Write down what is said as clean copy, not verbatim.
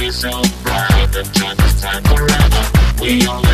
be so bright and time is time forever. We all